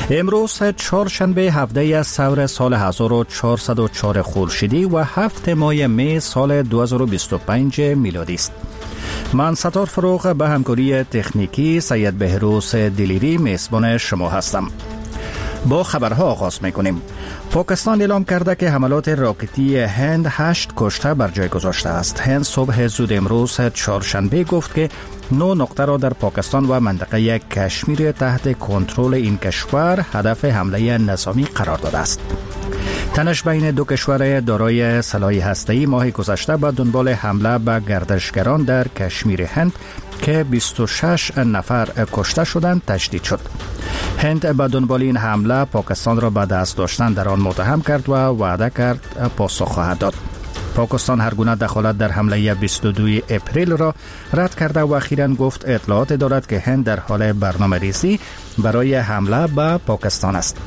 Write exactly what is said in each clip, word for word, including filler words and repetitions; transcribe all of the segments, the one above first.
امروز چهارشنبه هفده ثور سال هزار و چهارصد و چهار خورشیدی و هفت ماه می سال دو هزار و بیست و پنج میلادی است. من ستار فروغ به همکاری تکنیکی سید بهروز دلیری میزبان شما هستم. با خبرها آغاز میکنیم. پاکستان اعلام کرده که حملات راکتی هند هشت کشته بر جای گذاشته است. هند صبح زود امروز چهارشنبه گفت که نه نقطه را در پاکستان و منطقه کشمیر تحت کنترل این کشور هدف حمله نظامی قرار داده است. تنش بین دو کشور دارای سلاح هسته‌ای ماه گذشته به دنبال حمله به گردشگران در کشمیر هند که بیست و شش نفر کشته شدند تشدید شد. هند به دنبال این حمله پاکستان را به دست داشتن در آن متهم کرد و وعده کرد پاسخ خواهد داد. پاکستان هر گونه دخالت در حمله بیست و دو اپریل را رد کرده و اخیراً گفت اطلاعات دارد که هند در حال برنامه‌ریزی برای حمله به پاکستان است.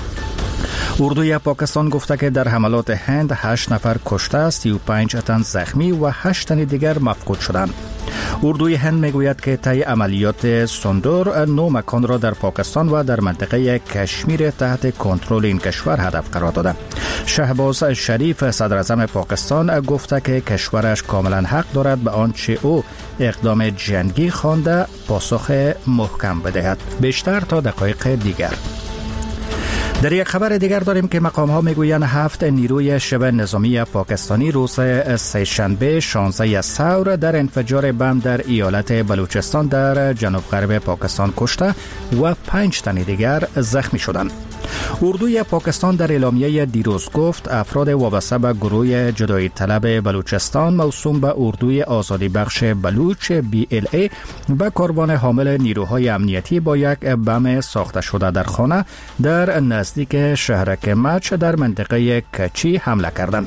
اردوی پاکستان گفته که در حملات هند هشت نفر کشته، سی و پنج تن زخمی و هشت تن دیگر مفقود شدند. اردوی هند میگوید که طی عملیات سندور نو مکان را در پاکستان و در منطقه کشمیر تحت کنترل این کشور هدف قرار داده. شهباز شریف صدر اعظم پاکستان گفته که کشورش کاملا حق دارد به آنچه او اقدام جنگی خوانده پاسخ محکم بدهد. بیشتر تا دقایق دیگر. در یک خبر دیگر داریم که مقام ها میگویند هفت نیروی شبه نظامی پاکستانی روز سه‌شنبه شانزده ثور در انفجار بم در ایالت بلوچستان در جنوب غرب پاکستان کشته و پنج تن دیگر زخمی شدند. اردوی پاکستان در اعلامیه دیروز گفت افراد وابسته به گروه جدایی طلب بلوچستان موسوم به اردوی آزادی بخش بلوچ بی ال ای به کاروان حامل نیروهای امنیتی با یک بم ساخته شده در خانه در نزدیک شهرک مچ در منطقه کچی حمله کردند.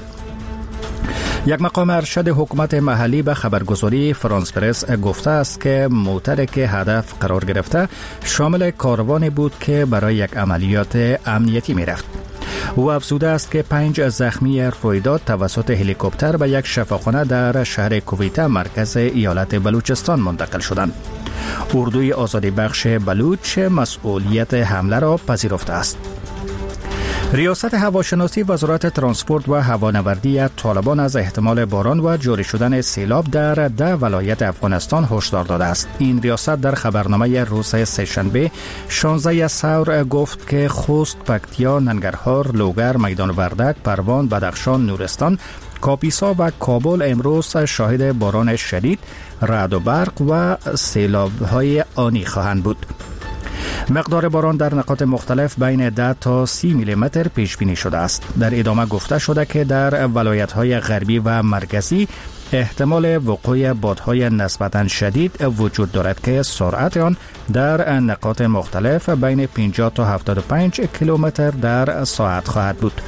یک مقام ارشد حکومت محلی به خبرگزاری فرانس پرس گفته است که موتری که هدف قرار گرفته شامل کاروانی بود که برای یک عملیات امنیتی می رفت. او افزوده است که پنج زخمی رویداد توسط هلیکوپتر به یک شفاخانه در شهر کویته مرکز ایالت بلوچستان منتقل شدند. اردوی آزادی بخش بلوچ مسئولیت حمله را پذیرفته است. ریاست هواشناسی وزارت ترانسپورت و هوانوردی طالبان از احتمال باران و جاری شدن سیلاب در ده ولایت افغانستان هشدار داده است. این ریاست در خبرنامه روز سه‌شنبه شانزده ثور گفت که خوست، پکتیا، ننگرهار، لوگر، میدان وردک، پروان، بدخشان، نورستان، کاپیسا و کابل امروز شاهد باران شدید، رعد و برق و سیلاب‌های آنی خواهند بود. مقدار باران در نقاط مختلف بین ده تا سی میلی متر پیش بینی شده است. در ادامه گفته شده که در ولایت‌های غربی و مرکزی احتمال وقوع بادهای نسبتاً شدید وجود دارد که سرعت آن در نقاط مختلف بین پنجاه تا هفتاد و پنج کیلومتر در ساعت خواهد بود.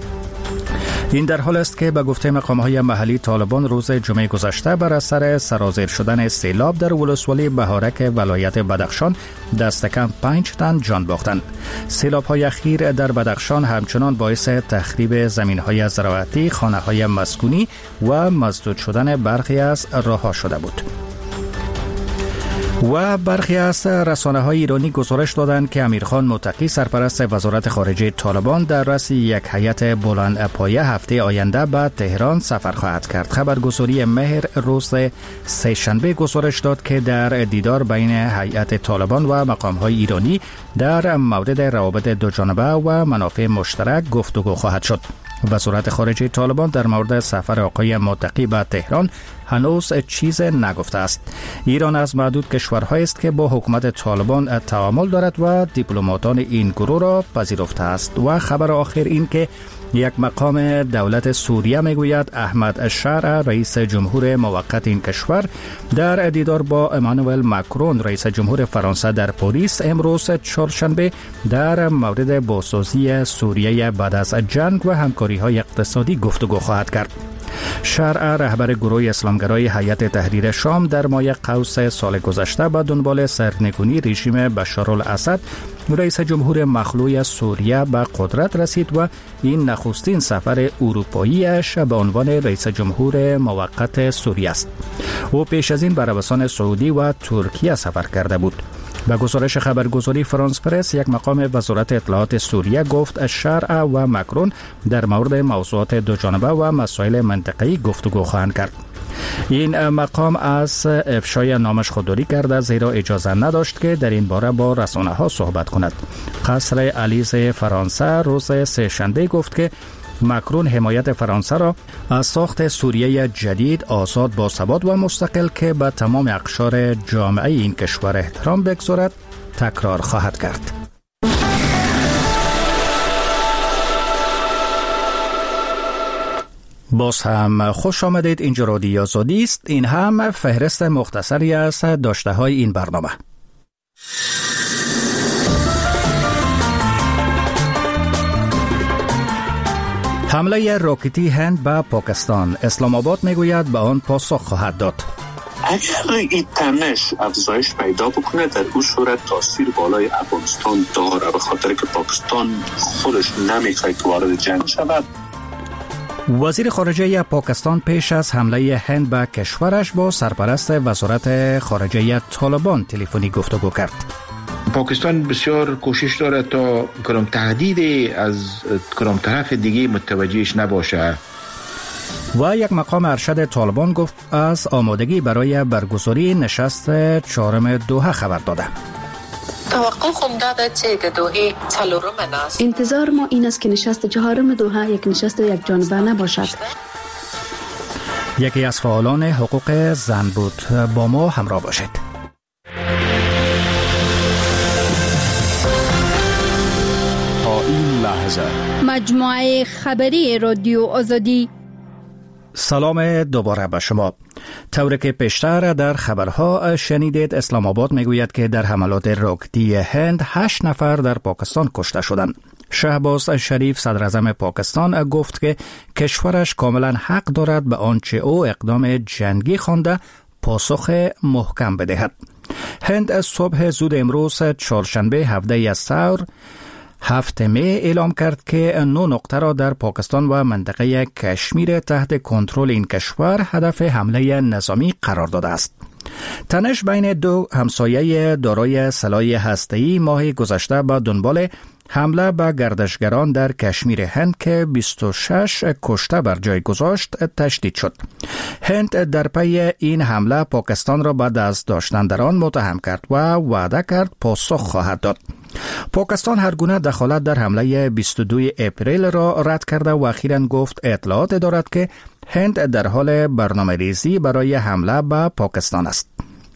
این در حال است که به گفته مقام‌های محلی طالبان روز جمعه گذشته بر اثر سرازیر شدن سیلاب در ولسوالی بهارک ولایت بدخشان دست کم پنج تن جان باختند. سیلاب‌های اخیر در بدخشان همچنان باعث تخریب زمین‌های زراعتی، خانه‌های مسکونی و مسدود شدن برخی از راه‌ها شده بود. و برخی از رسانه‌های ایرانی گزارش دادند که امیرخان متقی سرپرست وزارت خارجه طالبان در رأس یک هیئت بلندپایه هفته آینده به تهران سفر خواهد کرد. خبرگزاری مهر روز سه‌شنبه گزارش داد که در دیدار بین هیئت طالبان و مقام‌های ایرانی در مورد روابط دوجانبه و منافع مشترک گفتگو خواهد شد. وزارت خارجه طالبان در مورد سفر آقای متقی به تهران هنوز چیز نگفته است. ایران از معدود کشورهایی است که با حکومت طالبان تعامل دارد و دیپلماتان این گروه را پذیرفته است. و خبر آخر این که یک مقام دولت سوریه میگوید احمد شارع رئیس جمهور موقت این کشور در دیدار با امانوئل ماکرون رئیس جمهور فرانسه در پاریس امروز چهارشنبه در مورد بازسازی سوریه بعد از جنگ و همکاری‌های اقتصادی گفتگو خواهد کرد. شارع رهبر گروه اسلامگرای هیئت تحریر شام در ماه قوس سال گذشته به دنبال سرنگونی رژیم بشارالاسد رئیس جمهور مخلوع سوریه به قدرت رسید و این نخستین سفر اروپاییش به عنوان رئیس جمهور موقت سوریه است. او پیش از این به عربستان سعودی و ترکیه سفر کرده بود. به گزارش خبرگزاری فرانس پرس، یک مقام وزارت اطلاعات سوریه گفت شرع و مکرون در مورد موضوعات دو جانبه و مسائل منطقه‌ای گفتگو خواهند کرد. این مقام از افشای نامش خودداری کرده، زیرا اجازه نداشت که در این باره با رسانه‌ها صحبت کند. قصر الیزه فرانسه روز سه‌شنبه گفت که مکرون حمایت فرانسه را از ساخت سوریه جدید، آزاد، باثبات و مستقل که به تمام اقشار جامعه این کشور احترام بگذارد تکرار خواهد کرد. باز هم خوش آمدید. اینجا رادیو آزادی است. این هم فهرست مختصری از داشته های این برنامه. حمله راکتی هند به پاکستان، اسلام آباد میگوید به آن پاسخ خواهد داد. اگر این تنش افزایش پیدا بکنه، در اون صورت تاثیر بالای افغانستان داره، به خاطر که پاکستان خودش نمیخواد که وارد جنگ شود. وزیر خارجه پاکستان پیش از حمله هند به کشورش با سرپرست وزارت خارجه طالبان تلفنی گفتگو کرد. پاکستان بسیار کوشش داره تا کدام تهدید از کدام طرف دیگه متوجهش نباشه. و یک مقام ارشد طالبان گفت از آمادگی برای برگزاری نشست چهارم دوحه خبر داده. توقع خونده چه دوحه چلورم است. انتظار ما این است که نشست چهارم دوحه یک نشست یک جانبه نباشد. یکی از فعالان حقوق زن بود. با ما همراه باشید. تا این لحظه مجموعه خبری رادیو آزادی. سلام دوباره به شما. طوری که پیشتر در خبرها شنیدید، اسلام آباد میگوید که در حملات راکتی هند هشت نفر در پاکستان کشته شدند. شهباز شریف صدر اعظم پاکستان گفت که کشورش کاملا حق دارد به آنچه او اقدام جنگی خوانده پاسخ محکم بدهد. هند صبح زود امروز چهارشنبه هفده ثور هفت می اعلام کرد که نه نقطه را در پاکستان و منطقه کشمیر تحت کنترل این کشور هدف حمله نظامی قرار داده است. تنش بین دو همسایه دارای سلاح هسته‌ای ماه گذشته با دنبال حمله به گردشگران در کشمیر هند که بیست و شش کشته بر جای گذاشت تشدید شد. هند در پی این حمله پاکستان را به دست داشتن در آن متهم کرد و وعده کرد پاسخ خواهد داد. پاکستان هر گونه دخالت در حمله بیست و دو اپریل را رد کرده و اخیراً گفت اطلاعات دارد که هند در حال برنامه ریزی برای حمله به پاکستان است.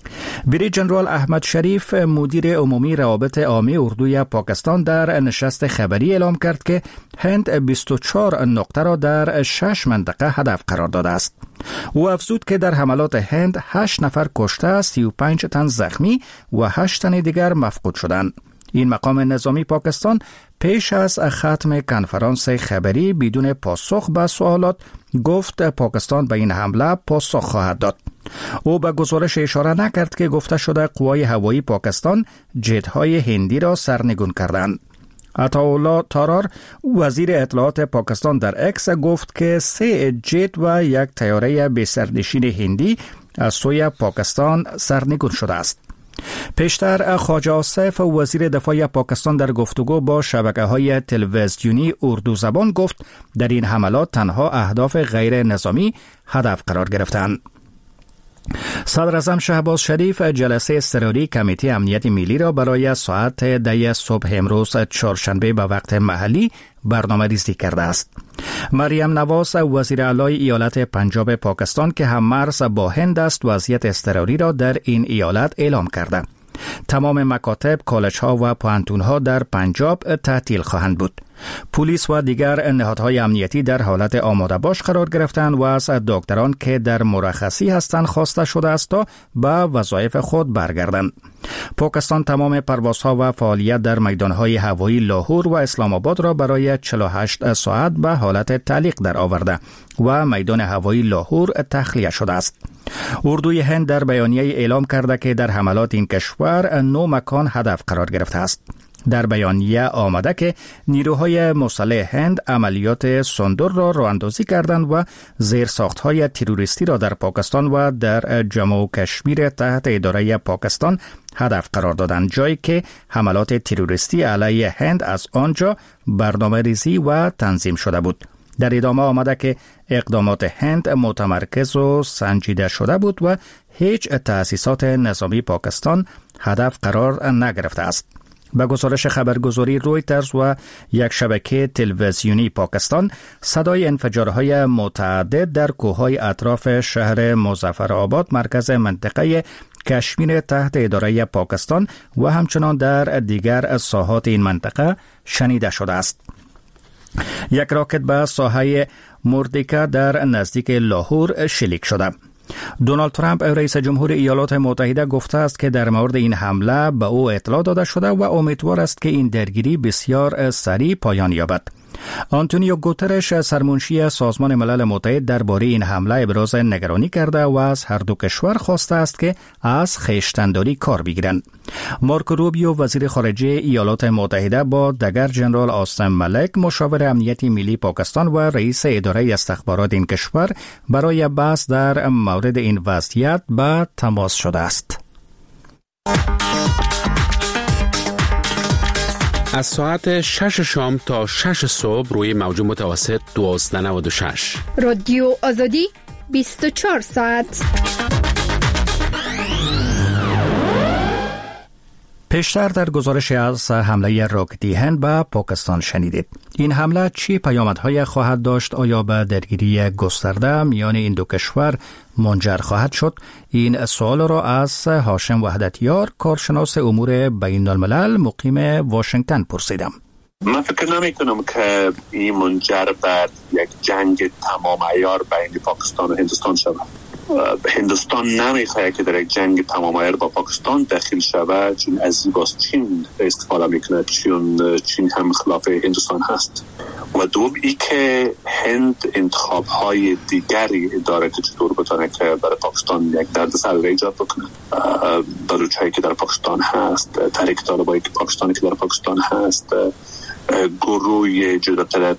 بری جنرال احمد شریف مدیر عمومی روابط عامه اردوی پاکستان در نشست خبری اعلام کرد که هند بیست و چهار نقطه را در شش منطقه هدف قرار داده است. او افزود که در حملات هند هشت نفر کشته، سی و پنج تن زخمی و هشت تن دیگر مفقود شدند. این مقام نظامی پاکستان پیش از ختم کنفرانس خبری بدون پاسخ به سوالات گفت پاکستان به این حمله پاسخ خواهد داد. او به گزارش اشاره نکرد که گفته شده قوای هوایی پاکستان جت‌های هندی را سرنگون کردند. عطاالله تارار وزیر اطلاعات پاکستان در اکس گفت که سه جت و یک طیاره بی‌سرنشین هندی از سوی پاکستان سرنگون شده است. پیشتر خواجه آصف وزیر دفاع پاکستان در گفتگو با شبکه‌های تلویزیونی اردو زبان گفت در این حملات تنها اهداف غیر نظامی هدف قرار گرفتند. صدر اعظم شهباز شریف جلسه اضطراری کمیته امنیت ملی را برای ساعت ده صبح امروز چهارشنبه به وقت محلی برنامه ریزی کرده است. مریم نواز وزیر اعلی ایالت پنجاب پاکستان که هم مرز با هند است وضعیت اضطراری را در این ایالت اعلام کرده. تمام مکاتب، کالج‌ها و پوهنتون‌ها در پنجاب تعطیل خواهند بود. پلیس و دیگر نهادهای امنیتی در حالت آماده باش قرار گرفتند و از دکتران که در مرخصی هستند خواسته شده است تا به وظایف خود برگردند. پاکستان تمام پروازها و فعالیت در میدانهای هوایی لاهور و اسلام آباد را برای چهل و هشت ساعت به حالت تعلیق در آورده و میدان هوایی لاهور تخلیه شده است. اردوی هند در بیانیه اعلام کرده که در حملات این کشور نه مکان هدف قرار گرفته است. در بیانیه آمده که نیروهای مسلح هند عملیات سندر را راه‌اندازی کردند و زیرساخت‌های تروریستی را در پاکستان و در جموں و کشمیر تحت اداره پاکستان هدف قرار دادند، جایی که حملات تروریستی علیه هند از آنجا برنامه ریزی و تنظیم شده بود. در ادامه آمده که اقدامات هند متمرکز و سنجیده شده بود و هیچ تأسیسات نظامی پاکستان هدف قرار نگرفته است. به گزارش خبرگزاری رویترز و یک شبکه تلویزیونی پاکستان، صدای انفجارهای متعدد در کوههای اطراف شهر مظفرآباد مرکز منطقه کشمیر تحت اداره پاکستان و همچنان در دیگر ساحات این منطقه شنیده شده است. یک راکت به ساحه موردیکا در نزدیک لاهور شلیک شده. دونالد ترامپ رئیس جمهور ایالات متحده گفته است که در مورد این حمله به او اطلاع داده شده و امیدوار است که این درگیری بسیار سریع پایان یابد. آنتونیو گوترش سرمنشی سازمان ملل متحد درباره این حمله ابراز نگرانی کرده و از هر دو کشور خواسته است که از خویشتن‌داری کار بگیرند. مارک روبیو وزیر خارجه ایالات متحده با دگر جنرال آستین ملک مشاور امنیت ملی پاکستان و رئیس اداره استخبارات این کشور برای بحث در مورد این وضعیت به تماس شده است. از ساعت شش شام تا شش صبح روی موج متوسط دوازده نود و شش رادیو آزادی بیست و چهار ساعت. پیشتر در گزارش از حمله راکتی هند به پاکستان شنیدید. این حمله چی پیامدهای خواهد داشت؟ آیا به درگیری گسترده میان این دو کشور منجر خواهد شد؟ این سوال را از هاشم وحدتیار، کارشناس امور بین الملل مقیم واشنگتن پرسیدم. من فکر نمی کنم که این منجر به یک جنگ تمام عیار بین پاکستان و هندوستان شود. هندوستان نمیخواهد که در یک جنگ تمام عیار با پاکستان داخل شود، چون از این باز چین استفاده میکنه، چون چین هم خلاف هندوستان هست. و دوم ای که هند انتخاب های دیگری داره که چطور بتونه که برای پاکستان یک دردسر ایجاد بکنه. بلوچایی که در پاکستان هست، تحریک طالبانی که پاکستانی که در پاکستان هست، گروه جدا طلب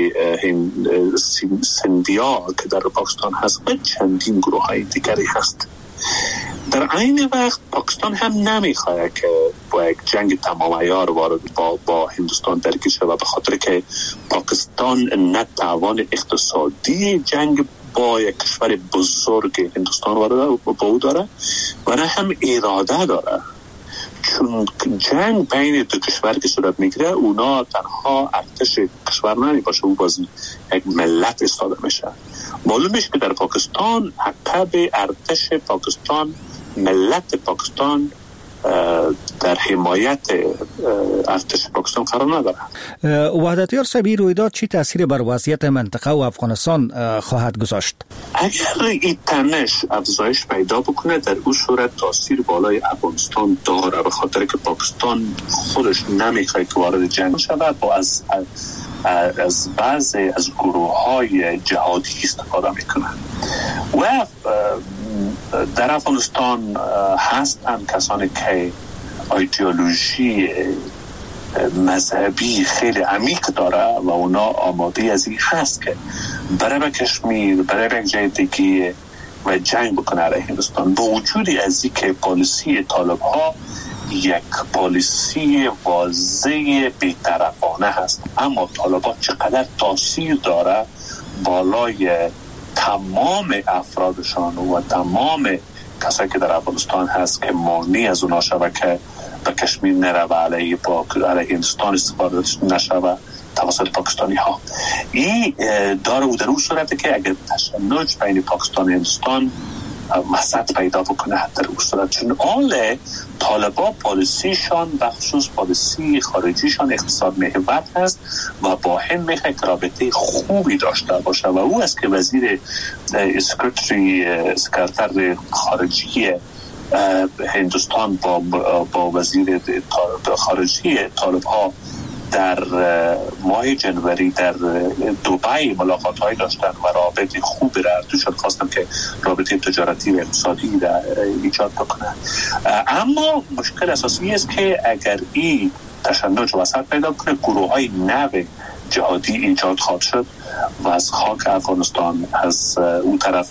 سندیا که در پاکستان هست و چندین گروه های دیگری هست. در عین وقت پاکستان هم نمیخواد که با یک جنگ تمام عیار وارد با, با هندوستان درگیر شود، به خاطر که پاکستان نه توان اقتصادی جنگ با یک کشور بزرگ هندوستان وارد با او داره و نه هم اراده داره. چون جنگ بین دو کشور که صورت میگیره، اونا تنها ارتش کشور نمی باشه، او باز یک ملت استفاده میشه. معلوم میشه که در پاکستان عقب ارتش پاکستان، ملت پاکستان در حمایت ارتش پاکستان قرار نداره. وحدتیار صاحب، رویداد چی تاثیر بر وضعیت منطقه و افغانستان خواهد گذاشت؟ اگر این تنش افزایش پیدا بکنه، در اون صورت تاثیر بالای افغانستان داره، به خاطر که پاکستان خودش نمیخواد که وارد جنگ شود، با از از بعضی از گروه های جهادی استفاده میکنه. و در افغانستان هستند کسانی که ایدئولوژی مذهبی خیلی عمیق داره و اونا آماده از این هست که برای به کشمیر، برای به جای دیگه و جنگ بکنه علیه هندوستان. با وجود از این که پالیسی طالب ها یک پالیسی واضح بی‌طرفانه هست، اما طالب ها چقدر تاثیر داره بالای تمام افرادشان و تمام کسایی که در افغانستان هست که مانی از اونا شود که به کشمیر نره و علیه پاک علیه هندوستان استفاده نشود توسط پاکستانی ها. این داره و در اون صورته که اگر تشنج بین پاکستان و هندوستان وسط پیدا بکنه، در اون صورت، چون آل طالبا پالیسیشان بخصوص پالیسی خارجیشان اقتصاد محور هست و با هند میخواد رابطه خوبی داشته باشه و او است که وزیر سکرتری سکرتر خارجی هندوستان با با وزیر خارجی طالب ها در ماه جنوری در دبی ملاقات های داشتن و رابطه خوبی را دوشان خواستن که رابطه تجارتی و اقتصادی را ایجاد بکنن. اما مشکل اساسی است که اگر این تشنج وسط پیدا کنه، گروه های نو جهادی ایجاد خواهد شد و از خاک افغانستان از اون طرف